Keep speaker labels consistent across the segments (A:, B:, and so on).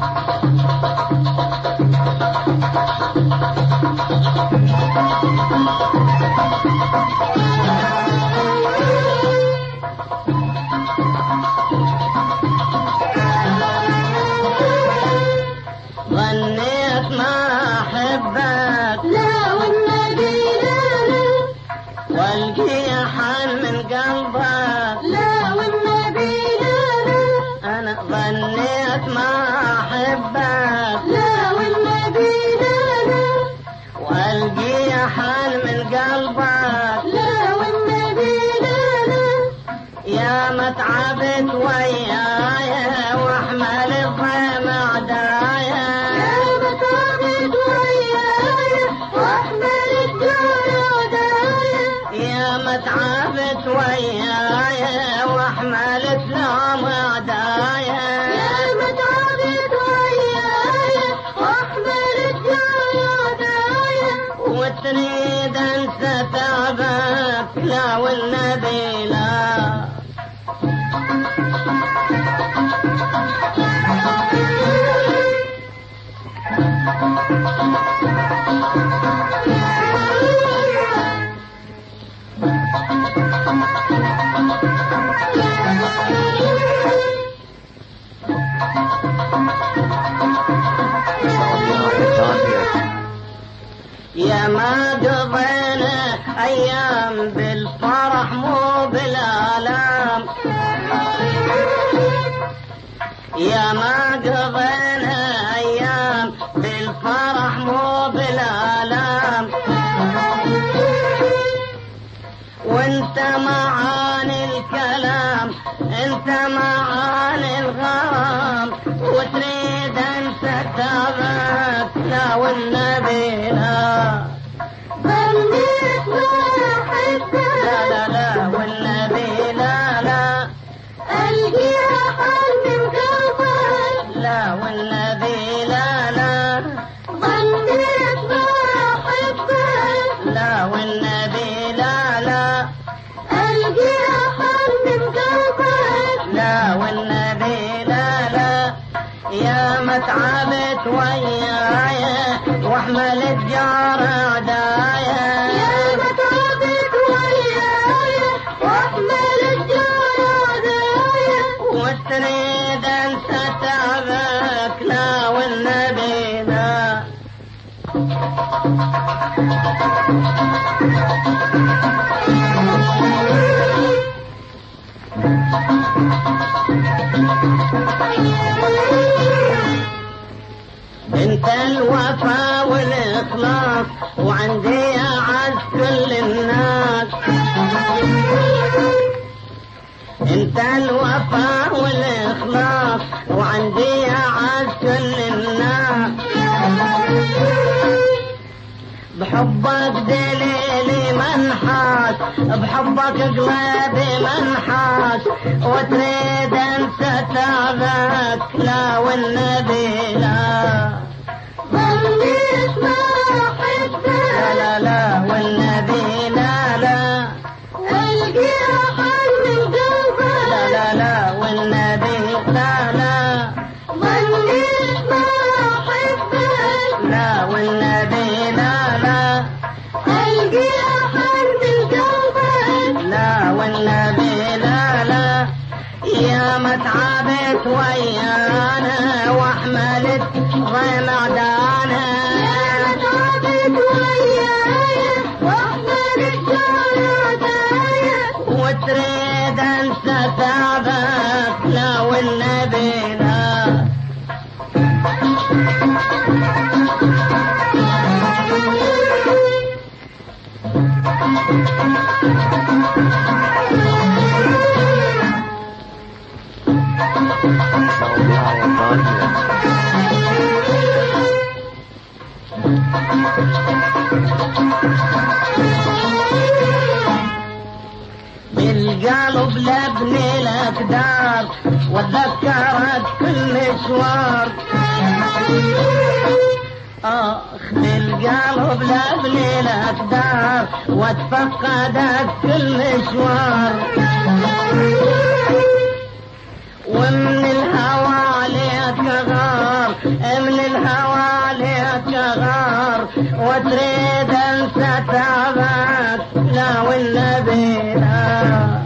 A: ظنيت ما أحبك لا والنبي لا والقي حال من قلبك لا والنبي لا أنا ظنيت ما أحبك لا والنبي لا والقي حال من قلبك لا والنبي لا يا ما تعبت وياي واحمل الضيم عدايا يا ما تعبت وياي واحمل الدار عدايا يا ما تعبت وياي واحمل الثوم عدايا يا ما تعبت وياي واحمل الدار عدايا وتريد انسى تعبك لا والنبي لا يا ما قضينا أيام بالفرح مو بالآلام يا ما قضينا أيام بالفرح مو بالآلام وانت معاني الكلام انت معاني الغرام وتريد انت تعبك لا والنبي لا ظنيت ما احبك لا لا لا والنبي لا لا القي حال من قلبك لا والنبي لا لا ظنيت ما احبك لا والنبي لا لا القي حال من قلبك لا والنبي لا لا يا ما تعبت وياي واحمل الجار عدايا يا ما تعبت وياي واحمل الجار عدايا وتريد انت تعبك لا والنبي لا انت الوفا والاخلاص وعندي اعز كل الناس انت الوفا والاخلاص وعندي اعز كل الناس بحبك دليلي منحاس بحبك قلبي منحاس وتريد انت تعبك لا والنبي لا ظنيت ما احبك لا لا لا والنبي لا لا القي حال من قلبك لا لا لا والنبي لا لا ظنيت ما احبك لا والنبي لا لا القي حال من قلبك لا والنبي لا لا يا ما تعبت ويانا واحملت ضيم عدانا يا ما تعبت وياي واحملت ضيم عدايا وتريد انسى تعبك لا والنبي لا بالقلب لابني لك دار واتذكرك كل مشوار بالقلب لابني لك دار واتفقدك كل مشوار ومن الهوى عليك غار من الهوى لك غار وتريد انسى تعبك لا والنبي لا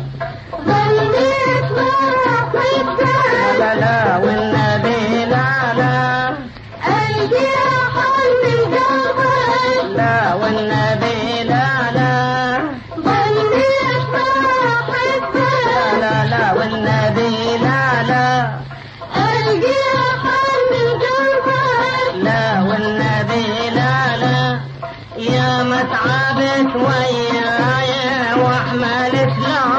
A: لا لا والنبي لا لا لا والنبي لا لا لا لا والنبي لا لا لا والنبي لا لا يا متعبت وياي واحملت له